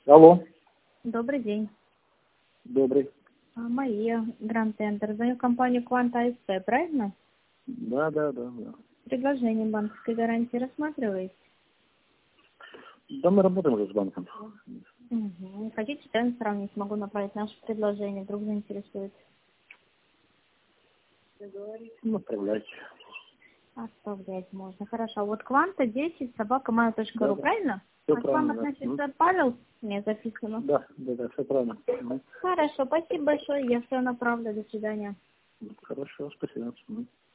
Алло, Добрый день. добрый. Мария, Гранд Тендер. Звоню в компанию Кванта АСП, правильно? Да. Предложение банковской гарантии рассматриваете? Да, мы работаем уже с банком. Угу. Хотите цены сравнить? Могу направить наше предложение, вдруг заинтересует. Направляйте. Оставлять можно. Хорошо. Вот Кванта 10 собака.mail.ru, Да. правильно? Все А к вам правильно, да. относится Павел? Не записано. Да, все правильно. Хорошо, спасибо большое. Я все направлю. До свидания. Хорошо, спасибо.